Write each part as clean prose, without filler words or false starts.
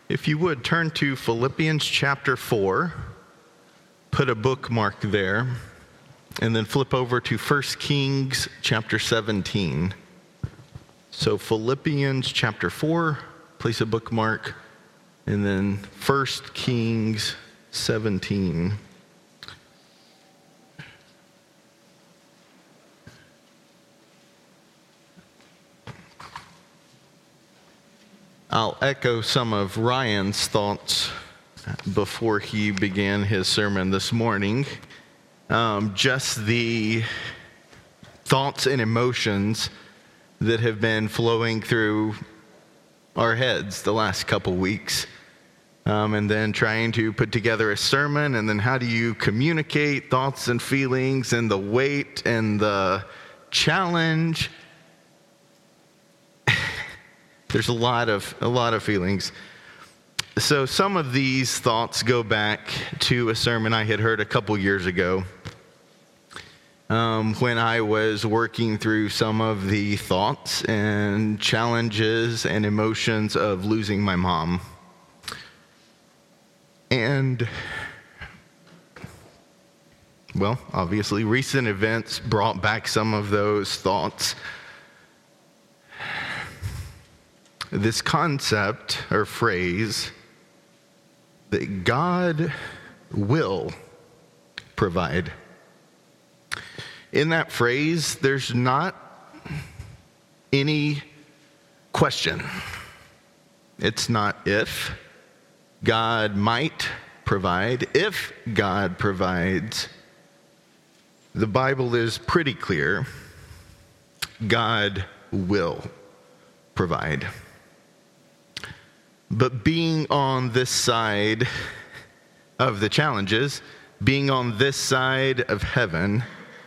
If you would, turn to Philippians chapter 4, put a bookmark there, and then flip over to 1 Kings chapter 17. So Philippians chapter 4, place a bookmark, and then 1 Kings 17. I'll echo some of Ryan's thoughts before he began his sermon this morning. Just the thoughts and emotions that have been flowing through our heads the last couple weeks. And then trying to put together a sermon, and then how do you communicate thoughts and feelings and the weight and the challenge. There's a lot of feelings. So some of these thoughts go back to a sermon I had heard a couple years ago when I was working through some of the thoughts and challenges and emotions of losing my mom. And, well, obviously recent events brought back some of those thoughts. This concept or phrase that God will provide. In that phrase, there's not any question. It's not if. God might provide. If God provides, the Bible is pretty clear. God will provide. But being on this side of the challenges, being on this side of heaven,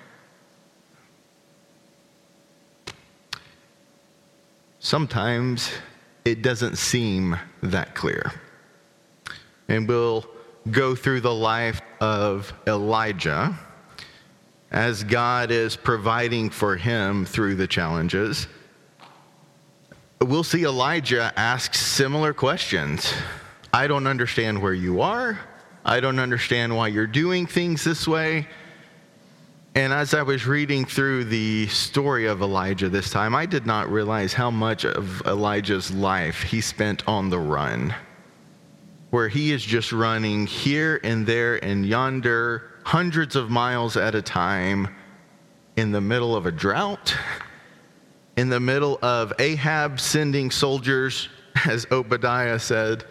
sometimes it doesn't seem that clear. And we'll go through the life of Elijah as God is providing for him through the challenges. We'll see Elijah ask similar questions. I don't understand where you are. I don't understand why you're doing things this way. And as I was reading through the story of Elijah this time, I did not realize how much of Elijah's life he spent on the run, where he is just running here and there and yonder, hundreds of miles at a time, in the middle of a drought, in the middle of Ahab sending soldiers, as Obadiah said.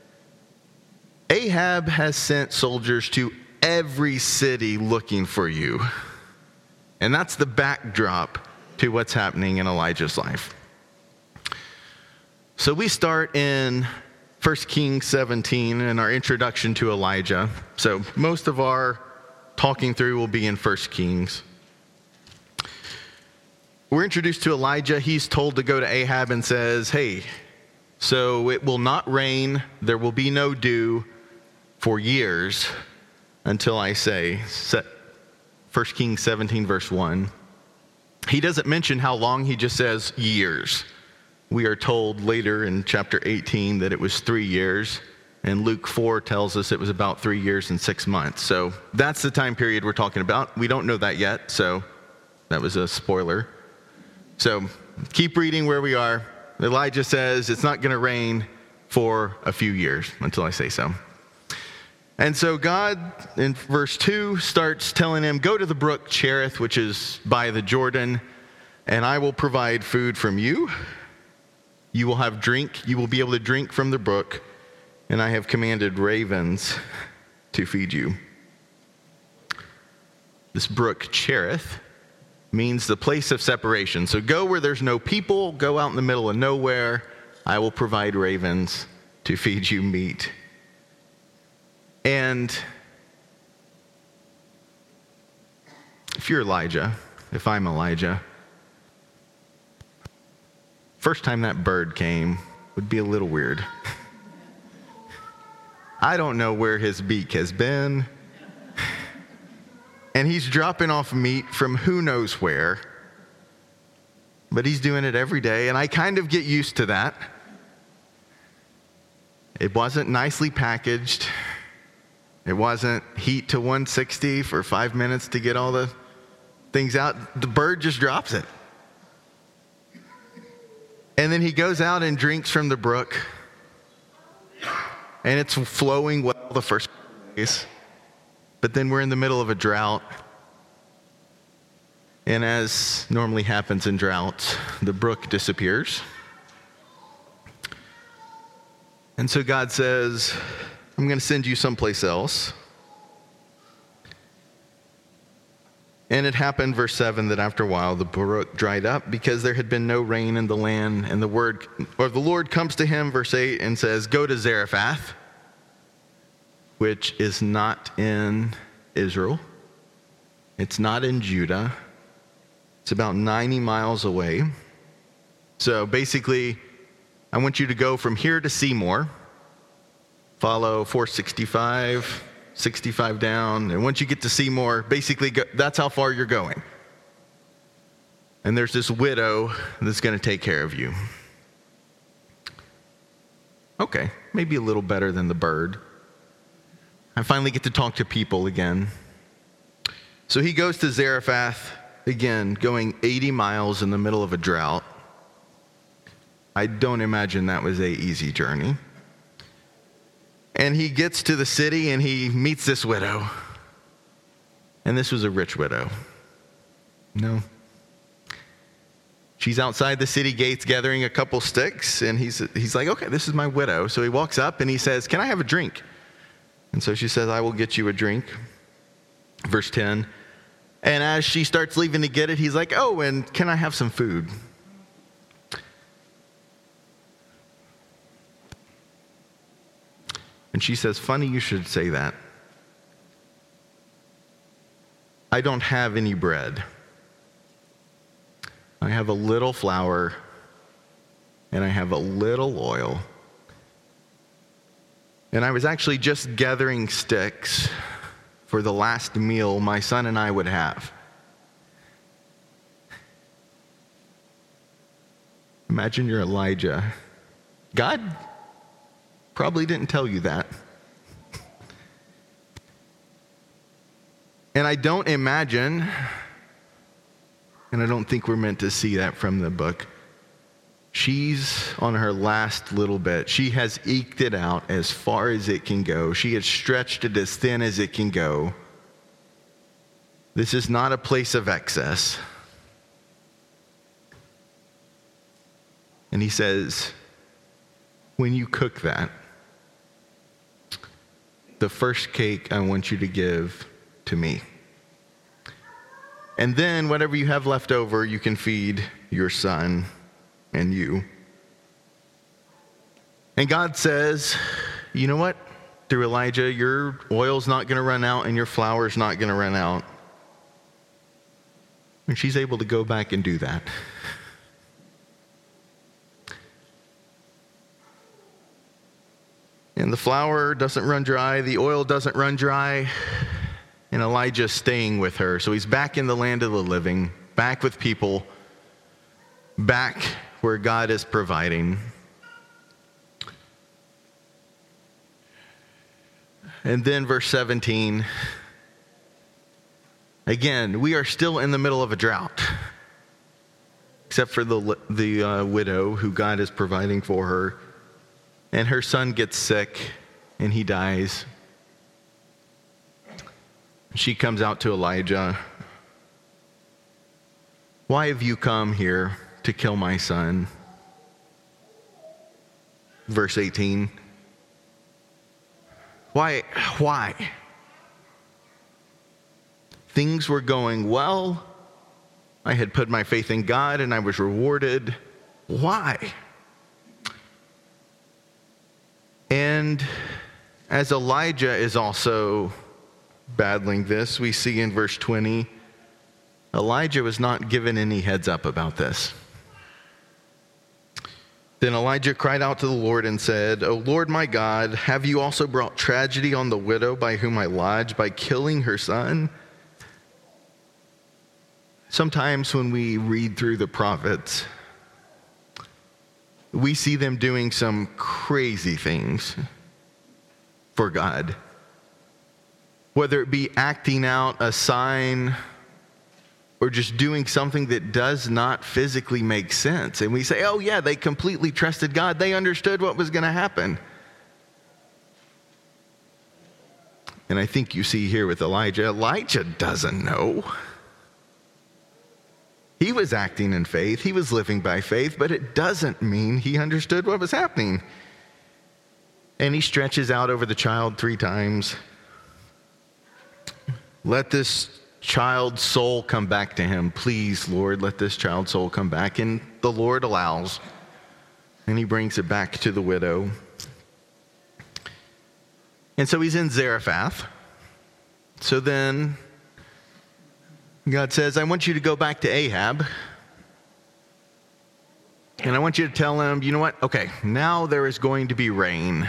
Ahab has sent soldiers to every city looking for you. And that's the backdrop to what's happening in Elijah's life. So we start in 1 Kings 17 in our introduction to Elijah. So most of our talking through will be in 1 Kings. We're introduced to Elijah. He's told to go to Ahab and says, hey, so it will not rain, there will be no dew for years until I say, 1 Kings 17 verse 1. He doesn't mention how long, he just says years. We are told later in chapter 18 that it was 3 years, and Luke 4 tells us it was about 3 years and 6 months. So that's the time period we're talking about. We don't know that yet, so that was a spoiler. So keep reading where we are. Elijah says it's not going to rain for a few years until I say so. And so God, in verse 2, starts telling him, go to the brook Cherith, which is by the Jordan, and I will provide food from you. You will have drink. You will be able to drink from the brook, and I have commanded ravens to feed you. This brook Cherith means the place of separation. So go where there's no people, go out in the middle of nowhere. I will provide ravens to feed you meat. And if you're Elijah, if I'm Elijah, first time that bird came would be a little weird. I don't know where his beak has been. And he's dropping off meat from who knows where. But he's doing it every day, and I kind of get used to that. It wasn't nicely packaged. It wasn't heat to 160 for 5 minutes to get all the things out. The bird just drops it. And then he goes out and drinks from the brook. And it's flowing well the first days. But then we're in the middle of a drought. And as normally happens in droughts, the brook disappears. And so God says, I'm going to send you someplace else. And it happened, verse 7, that after a while the brook dried up because there had been no rain in the land. And the Lord comes to him, verse 8, and says, go to Zarephath, which is not in Israel. It's not in Judah. It's about 90 miles away. So basically, I want you to go from here to Seymour, follow 465, 65 down, and once you get to Seymour, basically that's how far you're going. And there's this widow that's going to take care of you. Okay, maybe a little better than the bird. I finally get to talk to people again. So he goes to Zarephath, again, going 80 miles in the middle of a drought. I don't imagine that was an easy journey. And he gets to the city and he meets this widow. And this was a rich widow. No. She's outside the city gates gathering a couple sticks. And he's like, okay, this is my widow. So he walks up and he says, can I have a drink? And so she says, I will get you a drink. Verse 10. And as she starts leaving to get it, he's like, oh, and can I have some food? And she says, funny you should say that. I don't have any bread. I have a little flour and I have a little oil. And I was actually just gathering sticks for the last meal my son and I would have. Imagine you're Elijah. God probably didn't tell you that. And I don't imagine, and I don't think we're meant to see that from the book, she's on her last little bit. She has eked it out as far as it can go. She has stretched it as thin as it can go. This is not a place of excess. And he says, when you cook that, the first cake I want you to give to me. And then whatever you have left over, you can feed your son and you. And God says, you know what? Through Elijah, your oil's not going to run out and your flour's not going to run out. And she's able to go back and do that. And the flour doesn't run dry, the oil doesn't run dry, and Elijah's staying with her. So he's back in the land of the living, back with people, back where God is providing. And then verse 17, again, we are still in the middle of a drought, except for the widow who God is providing for her. And her son gets sick, and he dies. She comes out to Elijah. Why have you come here to kill my son? Verse 18. Why? Things were going well. I had put my faith in God, and I was rewarded. Why? And as Elijah is also battling this, we see in verse 20, Elijah was not given any heads up about this. Then Elijah cried out to the Lord and said, O Lord my God, have you also brought tragedy on the widow by whom I lodged by killing her son? Sometimes when we read through the prophets, we see them doing some crazy things for God. Whether it be acting out a sign or just doing something that does not physically make sense. And we say, oh yeah, they completely trusted God. They understood what was going to happen. And I think you see here with Elijah, Elijah doesn't know. He was acting in faith. He was living by faith, but it doesn't mean he understood what was happening. And he stretches out over the child 3 times. Let this child's soul come back to him. Please, Lord, let this child's soul come back. And the Lord allows. And he brings it back to the widow. And so he's in Zarephath. So then God says, I want you to go back to Ahab. And I want you to tell him, you know what? Okay, now there is going to be rain.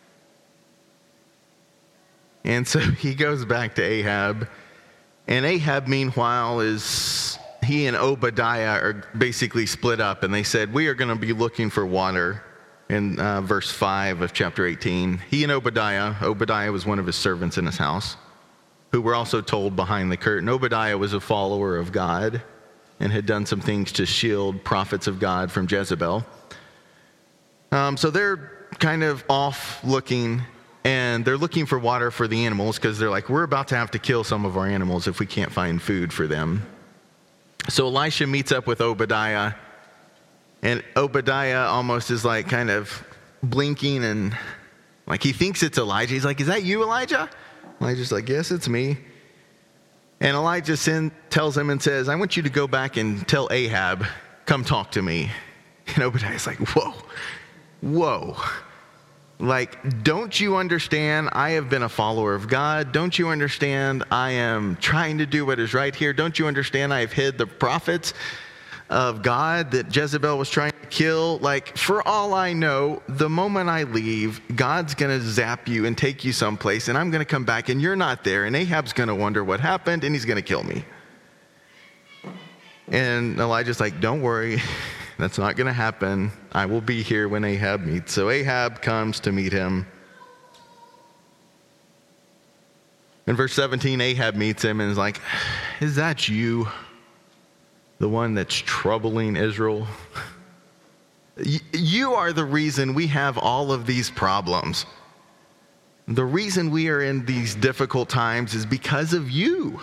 And so he goes back to Ahab. And Ahab, meanwhile, he and Obadiah are basically split up. And they said, we are going to be looking for water. In verse 5 of chapter 18, he and Obadiah was one of his servants in his house, who were also told behind the curtain. Obadiah was a follower of God and had done some things to shield prophets of God from Jezebel. So they're kind of off looking, and they're looking for water for the animals because they're like, we're about to have to kill some of our animals if we can't find food for them. So Elisha meets up with Obadiah. And Obadiah almost is like kind of blinking and like he thinks it's Elijah. He's like, is that you, Elijah? Elijah's like, yes, it's me. And Elijah tells him and says, I want you to go back and tell Ahab, come talk to me. And Obadiah's like, whoa. Like, don't you understand? I have been a follower of God. Don't you understand? I am trying to do what is right here. Don't you understand? I have hid the prophets of God that Jezebel was trying to kill. Like, for all I know, the moment I leave, God's going to zap you and take you someplace, and I'm going to come back, and you're not there, and Ahab's going to wonder what happened, and he's going to kill me. And Elijah's like, don't worry, that's not going to happen. I will be here when Ahab meets. So Ahab comes to meet him. In verse 17, Ahab meets him and is like, is that you? The one that's troubling Israel? You are the reason we have all of these problems. The reason we are in these difficult times is because of you.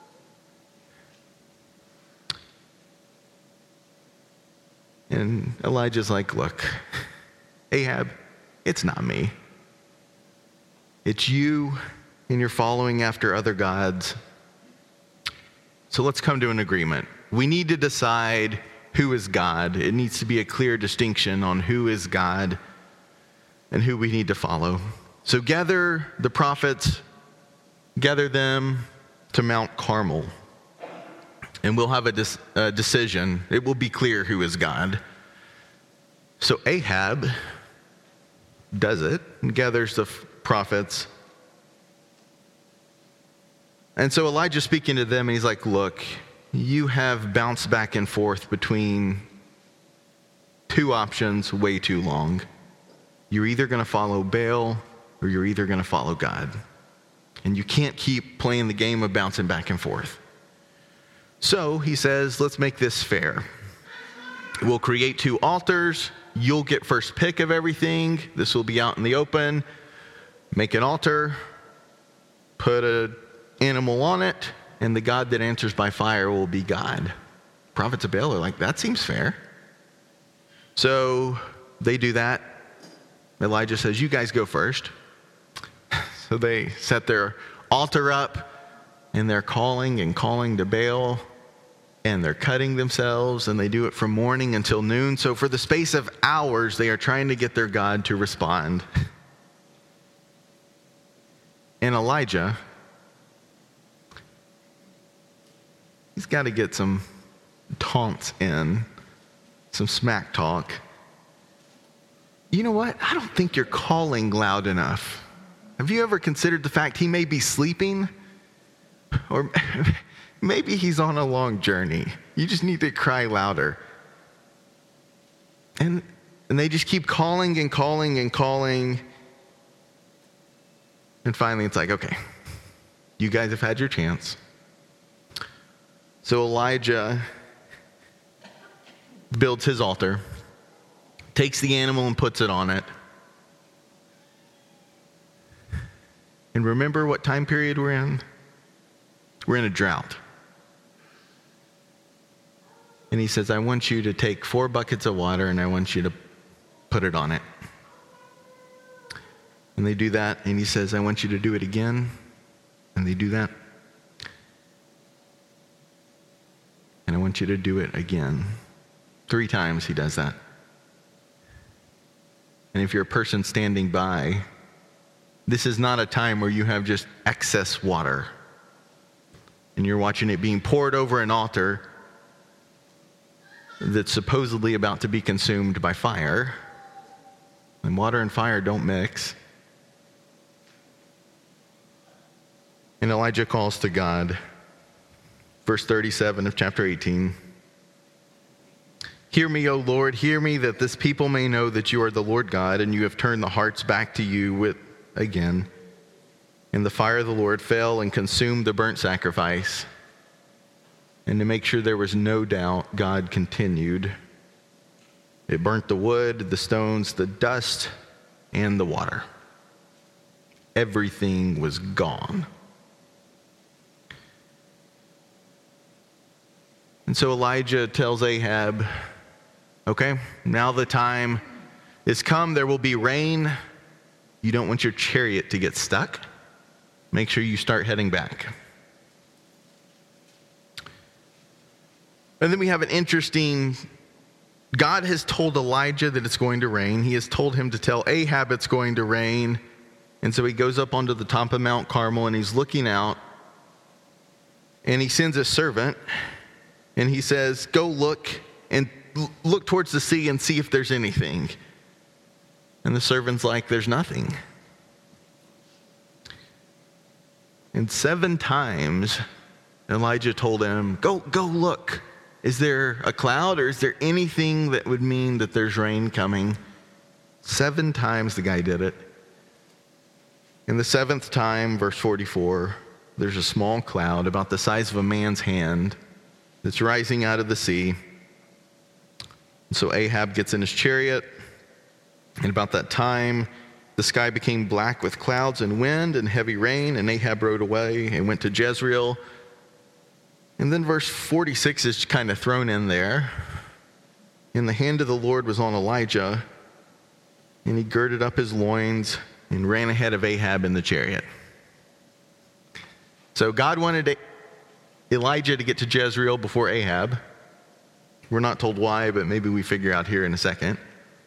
And Elijah's like, look, Ahab, it's not me. It's you, and you're following after other gods. So let's come to an agreement. We need to decide who is God. It needs to be a clear distinction on who is God and who we need to follow. So gather the prophets, gather them to Mount Carmel, and we'll have a decision. It will be clear who is God. So Ahab does it and gathers the prophets. And so Elijah's speaking to them, and he's like, look, you have bounced back and forth between 2 options way too long. You're either going to follow Baal or you're either going to follow God. And you can't keep playing the game of bouncing back and forth. So he says, let's make this fair. We'll create 2 altars. You'll get first pick of everything. This will be out in the open. Make an altar. Put an animal on it. And the God that answers by fire will be God. Prophets of Baal are like, that seems fair. So they do that. Elijah says, you guys go first. So they set their altar up, and they're calling to Baal, and they're cutting themselves, and they do it from morning until noon. So for the space of hours, they are trying to get their God to respond. And Elijah, he's got to get some taunts in, some smack talk. You know what? I don't think you're calling loud enough. Have you ever considered the fact he may be sleeping? Or maybe he's on a long journey. You just need to cry louder. And And they just keep calling and calling and calling. And finally it's like, okay, you guys have had your chance. So Elijah builds his altar, takes the animal and puts it on it. And remember what time period we're in? We're in a drought. And he says, I want you to take 4 buckets of water and I want you to put it on it. And they do that, and he says, I want you to do it again. And they do that. And I want you to do it again. 3 times he does that. And if you're a person standing by, this is not a time where you have just excess water and you're watching it being poured over an altar that's supposedly about to be consumed by fire. And water and fire don't mix. And Elijah calls to God. Verse 37 of chapter 18. Hear me, O Lord, hear me, that this people may know that you are the Lord God, and you have turned the hearts back to you again. And the fire of the Lord fell and consumed the burnt sacrifice. And to make sure there was no doubt, God continued. It burnt the wood, the stones, the dust, and the water. Everything was gone. And so Elijah tells Ahab, okay, now the time is come. There will be rain. You don't want your chariot to get stuck. Make sure you start heading back. And then we have an interesting, God has told Elijah that it's going to rain. He has told him to tell Ahab it's going to rain. And so he goes up onto the top of Mount Carmel and he's looking out. And he sends a servant. And he says, go look and look towards the sea and see if there's anything. And the servant's like, there's nothing. And 7 times, Elijah told him, go look. Is there a cloud or is there anything that would mean that there's rain coming? 7 times the guy did it. And the 7th time, verse 44, there's a small cloud about the size of a man's hand that's rising out of the sea. And so Ahab gets in his chariot, and about that time, the sky became black with clouds and wind and heavy rain, and Ahab rode away and went to Jezreel. And then verse 46 is kind of thrown in there. And the hand of the Lord was on Elijah, and he girded up his loins and ran ahead of Ahab in the chariot. So God wanted Elijah to get to Jezreel before Ahab. We're not told why, but maybe we figure out here in a second.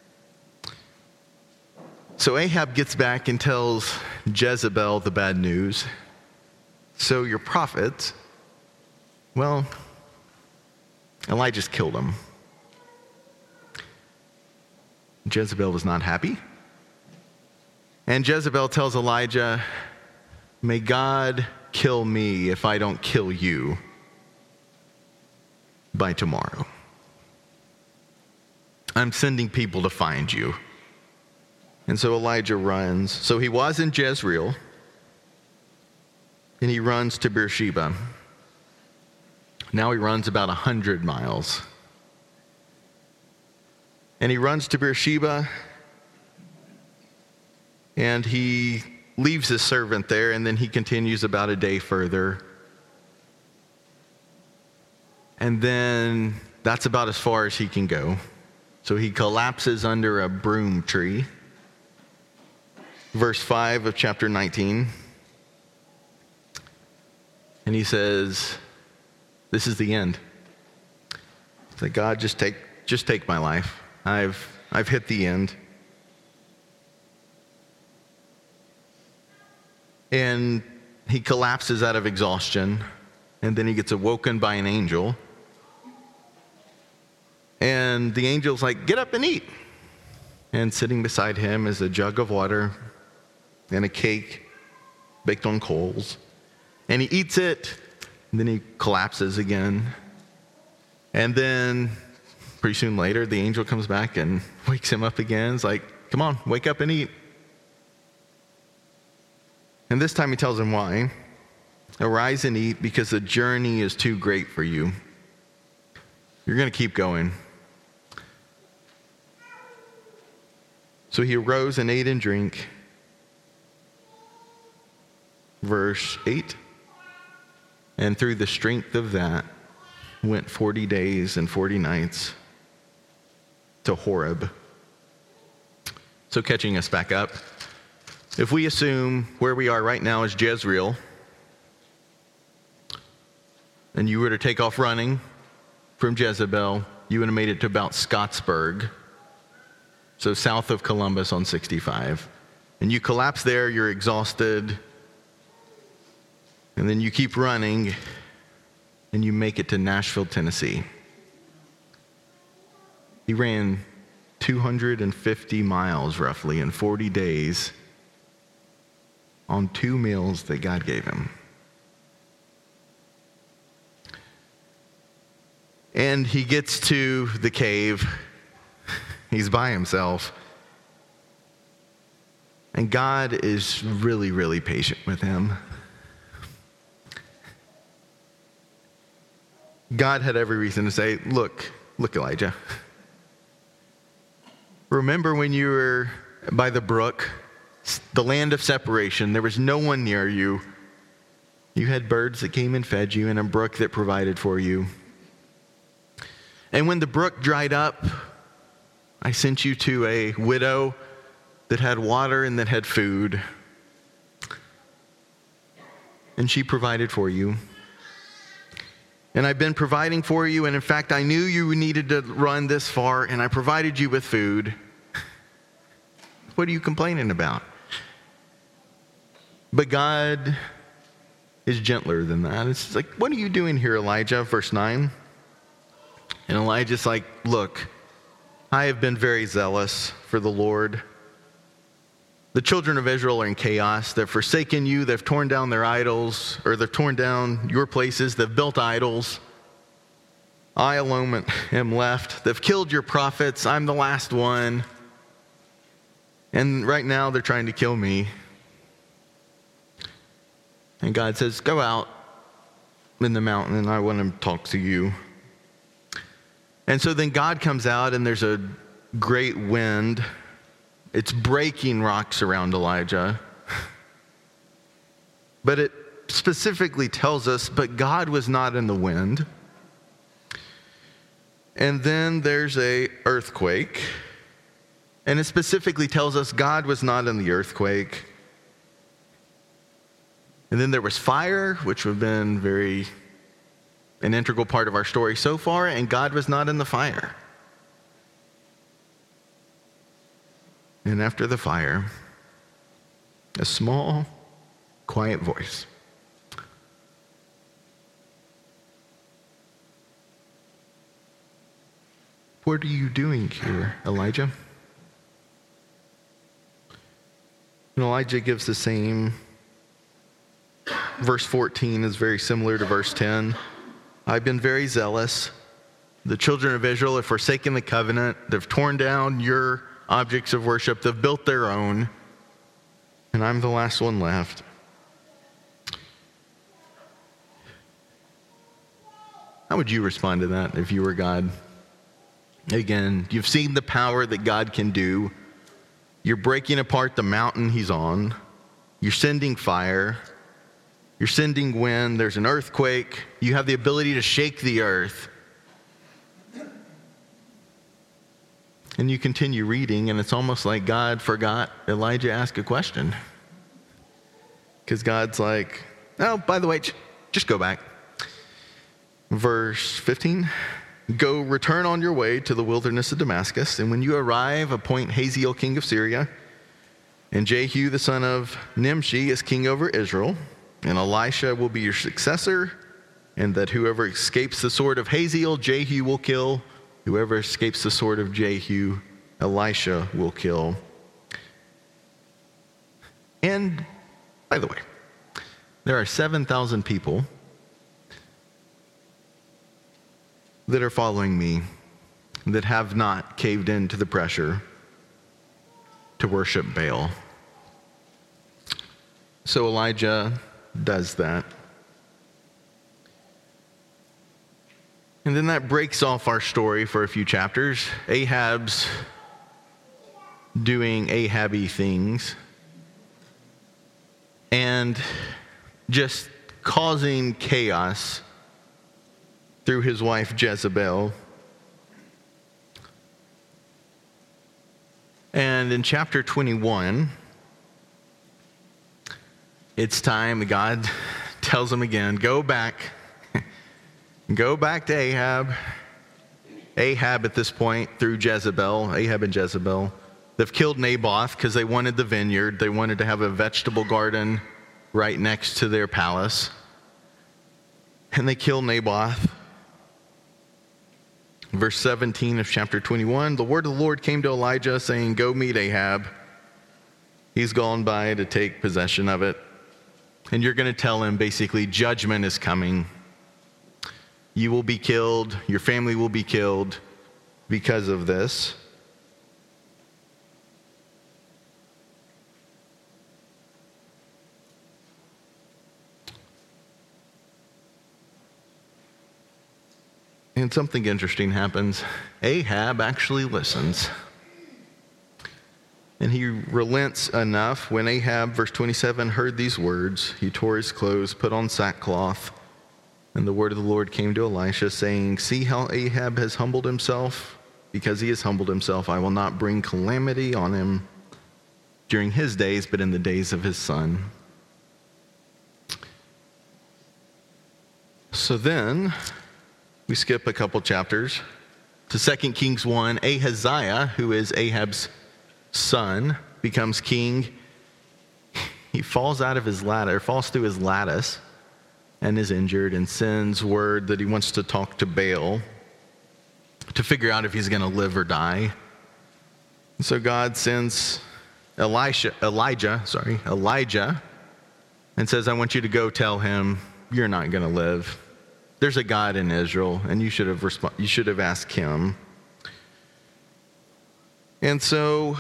So Ahab gets back and tells Jezebel the bad news. So your prophets, well, Elijah's killed them. Jezebel was not happy. And Jezebel tells Elijah, may God kill me if I don't kill you by tomorrow. I'm sending people to find you. And so Elijah runs. So he was in Jezreel, and he runs to Beersheba. Now he runs about 100 miles. And he runs to Beersheba, and he leaves his servant there, and then he continues about a day further. And then that's about as far as he can go. So he collapses under a broom tree. Verse 5 of chapter 19. And he says, this is the end. It's like, God, just take my life. I've hit the end. And he collapses out of exhaustion, and then he gets awoken by an angel. And the angel's like, get up and eat. And sitting beside him is a jug of water and a cake baked on coals. And he eats it, and then he collapses again. And then Pretty soon later, the angel comes back and wakes him up again. It's like, come on, wake up and eat. And this time he tells him why. Arise and eat, because the journey is too great for you. You're going to keep going. So he arose and ate and drank. Verse 8. And through the strength of that went 40 days and 40 nights to Horeb. So catching us back up, if we assume where we are right now is Jezreel, and you were to take off running from Jezebel, you would have made it to about Scottsburg, so south of Columbus on 65. And you collapse there, you're exhausted, and then you keep running, and you make it to Nashville, Tennessee. He ran 250 miles roughly in 40 days on 2 meals that God gave him. And he gets to the cave. He's by himself. And God is really, really patient with him. God had every reason to say, look, Elijah. Remember when you were by the brook, the land of separation, there was no one near you. You had birds that came and fed you and a brook that provided for you. And when the brook dried up, I sent you to a widow that had water and that had food. And she provided for you. And I've been providing for you, and in fact, I knew you needed to run this far, and I provided you with food. What are you complaining about? But God is gentler than that. It's like, what are you doing here, Elijah? Verse 9. And Elijah's like, look, I have been very zealous for the Lord. The children of Israel are in chaos. They've forsaken you. They've torn down their idols, or they've torn down your places. They've built idols. I alone am left. They've killed your prophets. I'm the last one. And right now they're trying to kill me. And God says, go out in the mountain and I want to talk to you. And so then God comes out and there's a great wind. It's breaking rocks around Elijah. But it specifically tells us, but God was not in the wind. And then there's an earthquake. And it specifically tells us God was not in the earthquake. And then there was fire, which would have been an integral part of our story so far, and God was not in the fire. And after the fire, a small, quiet voice. What are you doing here, Elijah? And Elijah gives the same. Verse 14 is very similar to verse 10. I've been very zealous. The children of Israel have forsaken the covenant. They've torn down your objects of worship. They've built their own. And I'm the last one left. How would you respond to that if you were God? Again, you've seen the power that God can do. You're breaking apart the mountain he's on. You're sending fire. You're sending wind. There's an earthquake. You have the ability to shake the earth. And you continue reading, and it's almost like God forgot Elijah asked a question. Because God's like, oh, by the way, just go back. Verse 15. Go, return on your way to the wilderness of Damascus, and when you arrive, appoint Hazael king of Syria, and Jehu the son of Nimshi is king over Israel, and Elisha will be your successor, and that whoever escapes the sword of Hazael, Jehu will kill. Whoever escapes the sword of Jehu, Elisha will kill. And, by the way, there are 7,000 people that are following me. that have not caved into the pressure to worship Baal. So Elijah does that. And then that breaks off our story for a few chapters. Ahab's doing Ahab-y things and just causing chaos through his wife Jezebel. And in chapter 21, it's time. God tells him again, go back to Ahab. Ahab at this point, through Jezebel, Ahab and Jezebel, they've killed Naboth because they wanted the vineyard. They wanted to have a vegetable garden right next to their palace. And they kill Naboth. Verse 17 of chapter 21, the word of the Lord came to Elijah saying, go meet Ahab. He's gone by to take possession of it. And you're going to tell him basically judgment is coming. You will be killed. Your family will be killed because of this. And something interesting happens. Ahab actually listens. And he relents enough. When Ahab, verse 27, heard these words, he tore his clothes, put on sackcloth. And the word of the Lord came to Elisha, saying, see how Ahab has humbled himself? Because he has humbled himself, I will not bring calamity on him during his days, but in the days of his son. So then, we skip a couple chapters to 2 Kings 1. Ahaziah, who is Ahab's son, becomes king. He falls out of his ladder, falls through his lattice, and is injured, and sends word that he wants to talk to Baal to figure out if he's going to live or die. And so God sends Elijah, and says, I want you to go tell him you're not going to live. There's a God in Israel, and you should have asked him. And so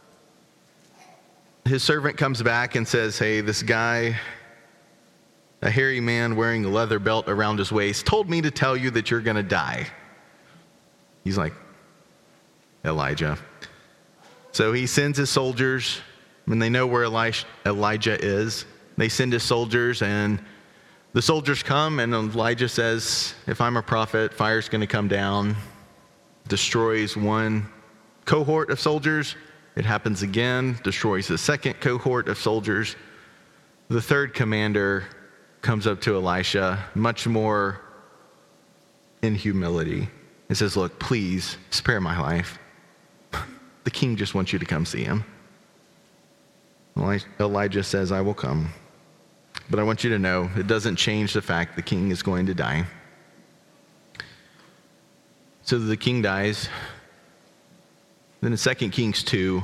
his servant comes back and says, hey, this guy, a hairy man wearing a leather belt around his waist, told me to tell you that you're going to die. He's like, Elijah. So he sends his soldiers, when they know where Elijah is, they send his soldiers, and the soldiers come, and Elijah says, if I'm a prophet, fire's going to come down, destroys one cohort of soldiers. It happens again, destroys the second cohort of soldiers. The third commander comes up to Elisha, much more in humility, and says, look, please spare my life. The king just wants you to come see him. Elijah says, I will come. But I want you to know, it doesn't change the fact the king is going to die. So the king dies. Then in 2 Kings 2,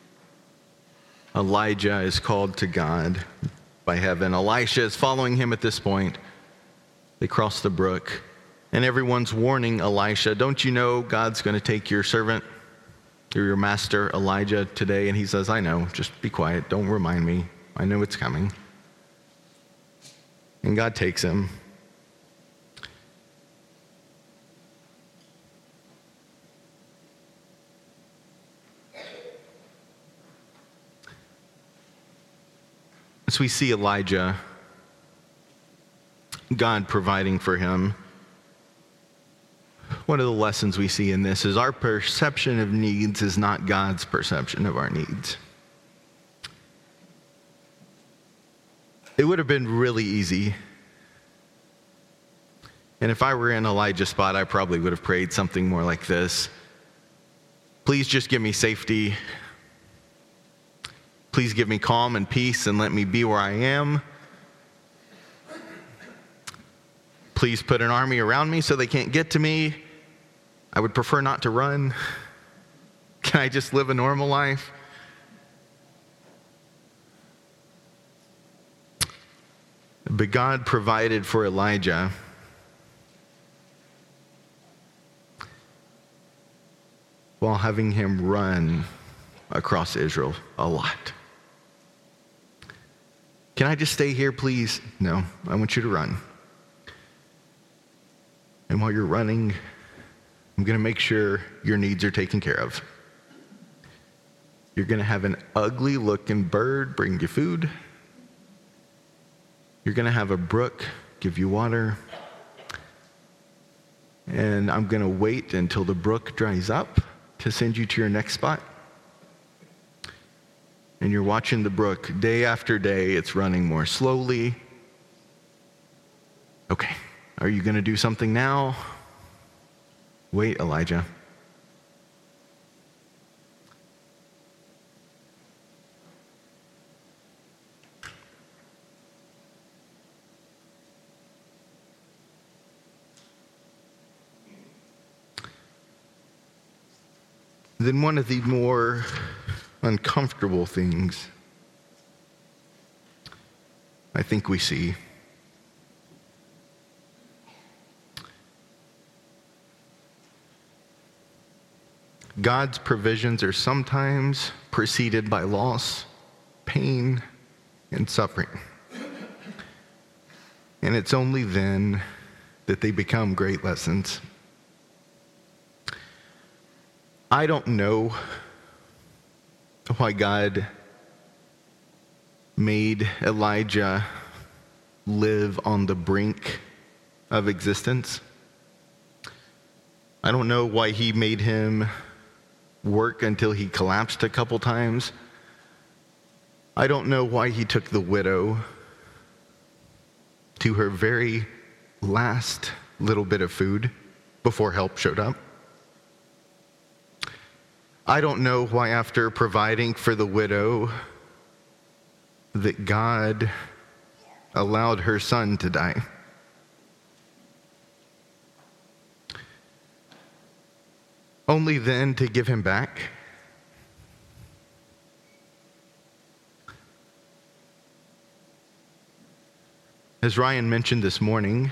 Elijah is called to God by heaven. Elisha is following him at this point. They cross the brook, and everyone's warning Elisha, don't you know God's going to take your servant, or your master Elijah today? And he says, I know, just be quiet, don't remind me. I know it's coming. And God takes him. So we see Elijah, God providing for him. One of the lessons we see in this is our perception of needs is not God's perception of our needs. It would have been really easy. And if I were in Elijah's spot, I probably would have prayed something more like this. Please just give me safety. Please give me calm and peace and let me be where I am. Please put an army around me so they can't get to me. I would prefer not to run. Can I just live a normal life? But God provided for Elijah. while having him run across Israel a lot. Can I just stay here, please? No, I want you to run. And while you're running, I'm going to make sure your needs are taken care of. You're going to have an ugly-looking bird bring you food. You're going to have a brook give you water. And I'm going to wait until the brook dries up to send you to your next spot. And you're watching the brook day after day. It's running more slowly. Okay, are you going to do something now? Wait, Elijah. Then one of the more uncomfortable things I think we see God's provisions are sometimes preceded by loss, pain, and suffering. And it's only then that they become great lessons. I don't know why God made Elijah live on the brink of existence. I don't know why he made him work until he collapsed a couple times. I don't know why he took the widow to her very last little bit of food before help showed up. I don't know why after providing for the widow that God allowed her son to die. Only then to give him back. As Ryan mentioned this morning,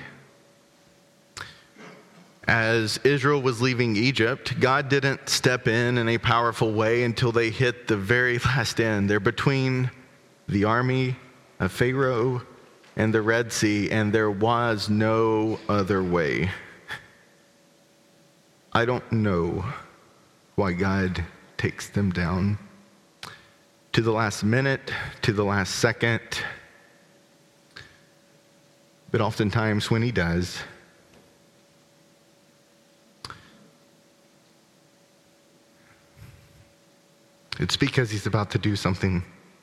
as Israel was leaving Egypt, God didn't step in a powerful way until they hit the very last end. They're between the army of Pharaoh and the Red Sea, and there was no other way. I don't know why God takes them down to the last minute, to the last second. But oftentimes when he does, it's because he's about to do something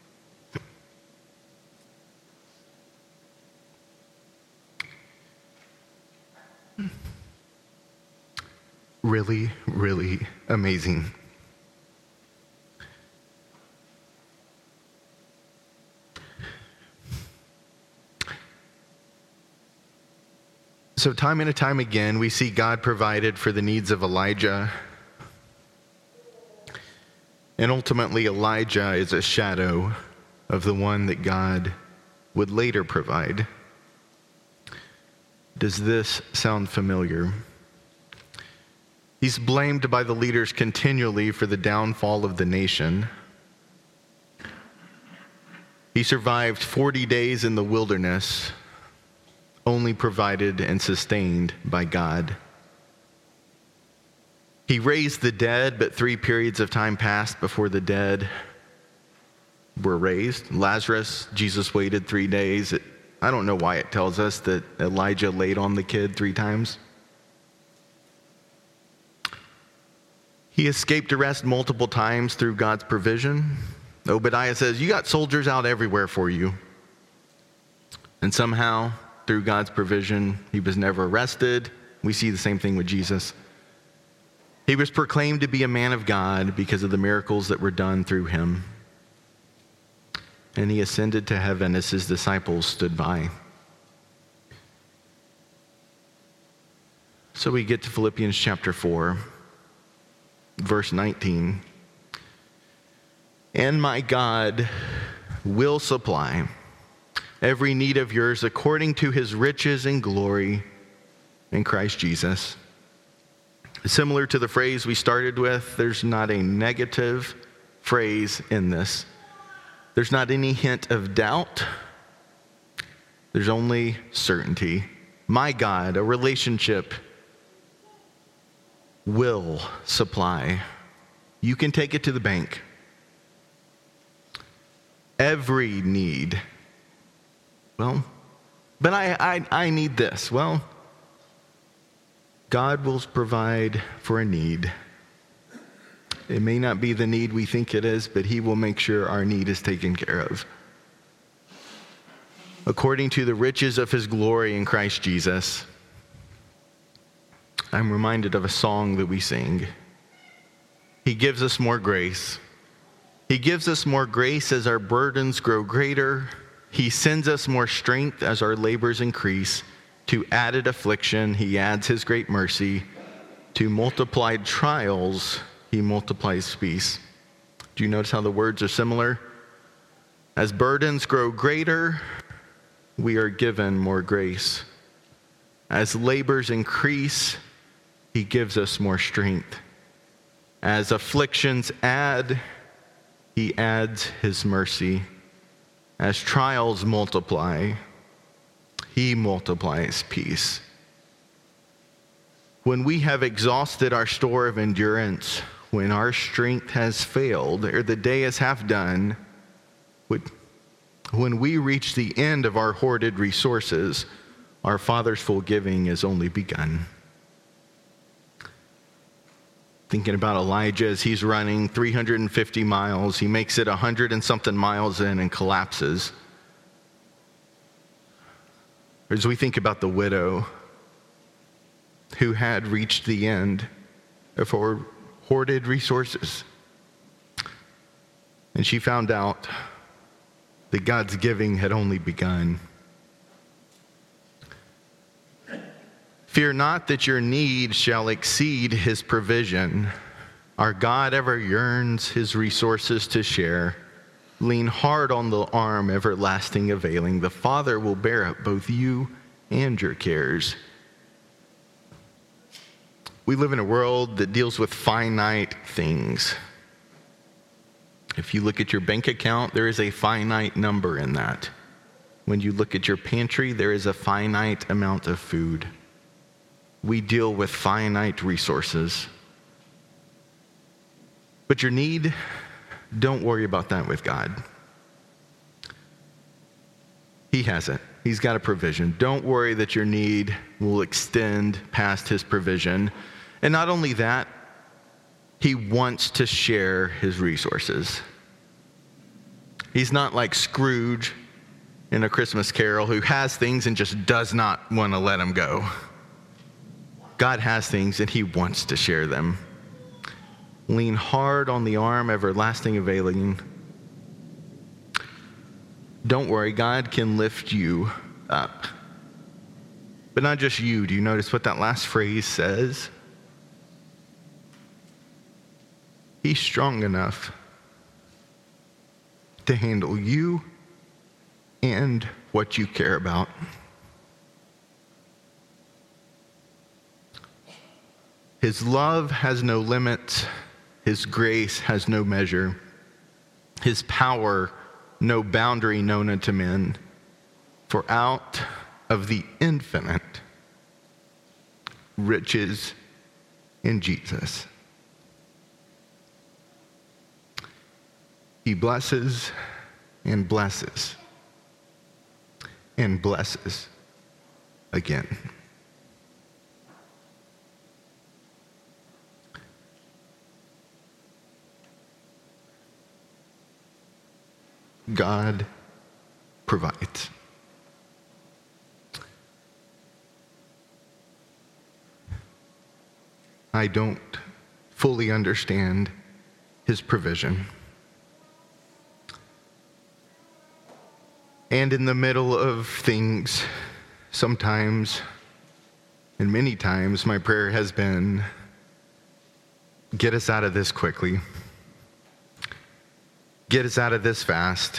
really, really amazing. So time and time again, we see God provided for the needs of Elijah. And ultimately, Elijah is a shadow of the one that God would later provide. Does this sound familiar? He's blamed by the leaders continually for the downfall of the nation. He survived 40 days in the wilderness, only provided and sustained by God. He raised the dead, but 3 periods of time passed before the dead were raised. Lazarus, Jesus waited 3 days. I don't know why it tells us that Elijah laid on the kid 3 times. He escaped arrest multiple times through God's provision. Obadiah says, you got soldiers out everywhere for you. And somehow, through God's provision, he was never arrested. We see the same thing with Jesus. He was proclaimed to be a man of God because of the miracles that were done through him. And he ascended to heaven as his disciples stood by. So we get to Philippians chapter 4, verse 19. And my God will supply every need of yours according to his riches and glory in Christ Jesus. Similar to the phrase we started with, there's not a negative phrase in this. There's not any hint of doubt. There's only certainty. My God, a relationship, will supply. You can take it to the bank. Every need. Well, but I need this. Well, God will provide for a need. It may not be the need we think it is, but he will make sure our need is taken care of. According to the riches of his glory in Christ Jesus. I'm reminded of a song that we sing. He gives us more grace. He gives us more grace as our burdens grow greater. He sends us more strength as our labors increase. To added affliction, he adds his great mercy. To multiplied trials, he multiplies peace. Do you notice how the words are similar? As burdens grow greater, we are given more grace. As labors increase, he gives us more strength. As afflictions add, he adds his mercy. As trials multiply, he multiplies peace. When we have exhausted our store of endurance, when our strength has failed, or the day is half done, when we reach the end of our hoarded resources, our Father's full giving is only begun. Thinking about Elijah as he's running 350 miles, he makes it 100 and something miles in and collapses. As we think about the widow who had reached the end of her hoarded resources, and she found out that God's giving had only begun. Fear not that your need shall exceed his provision. Our God ever yearns his resources to share. Lean hard on the arm everlasting availing. The Father will bear up both you and your cares. We live in a world that deals with finite things. If you look at your bank account, there is a finite number in that. When you look at your pantry, there is a finite amount of food. We deal with finite resources. But your need, don't worry about that with God. He has it. He's got a provision. Don't worry that your need will extend past his provision. And not only that, he wants to share his resources. He's not like Scrooge in A Christmas Carol who has things and just does not want to let them go. God has things and he wants to share them. Lean hard on the arm everlasting availing. Don't worry, God can lift you up. But not just you. Do you notice what that last phrase says? He's strong enough to handle you and what you care about. His love has no limits. His grace has no measure. His power, no boundary known unto men. For out of the infinite riches in Jesus, he blesses and blesses and blesses again. God provides. I don't fully understand his provision. And in the middle of things, sometimes and many times, my prayer has been, get us out of this quickly. Get us out of this fast.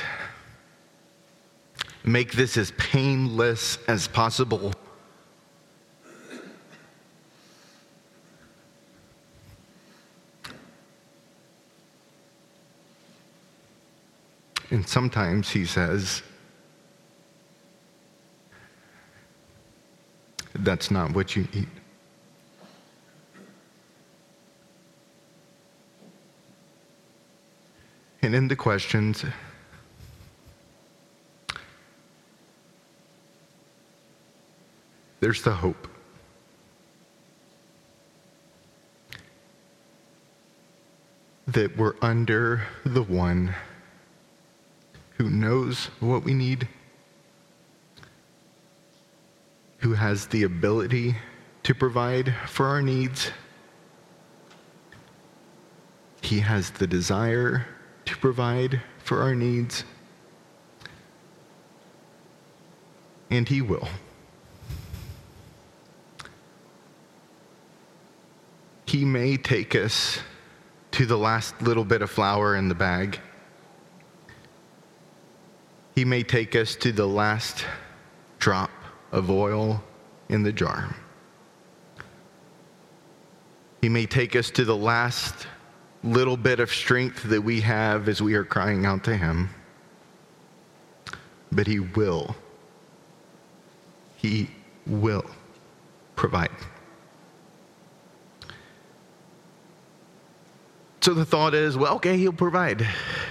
Make this as painless as possible. And sometimes he says, that's not what you need. And in the questions, there's the hope. That we're under the one who knows what we need, who has the ability to provide for our needs. He has the desire to provide for our needs, and he will. He may take us to the last little bit of flour in the bag. He may take us to the last drop of oil in the jar. He may take us to the last little bit of strength that we have as we are crying out to him. But he will provide. So the thought is, well, okay, he'll provide.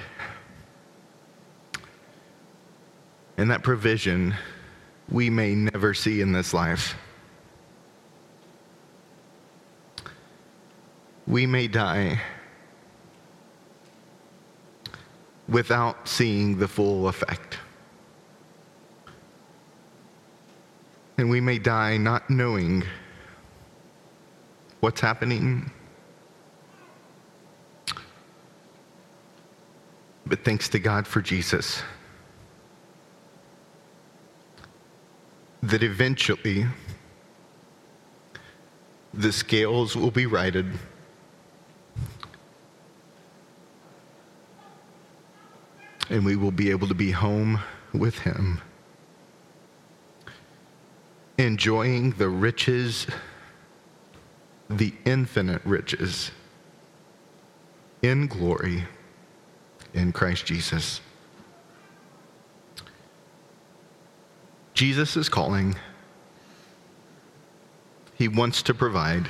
And that provision we may never see in this life. We may die without seeing the full effect. And we may die not knowing what's happening. But thanks to God for Jesus, that eventually the scales will be righted, and we will be able to be home with him, enjoying the riches, the infinite riches, in glory in Christ Jesus. Jesus is calling. He wants to provide.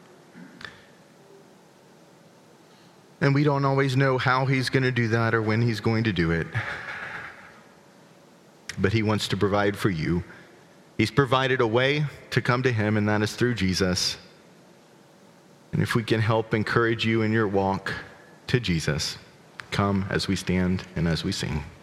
And we don't always know how he's going to do that or when he's going to do it. But he wants to provide for you. He's provided a way to come to him, and that is through Jesus. And if we can help encourage you in your walk to Jesus, come as we stand and as we sing.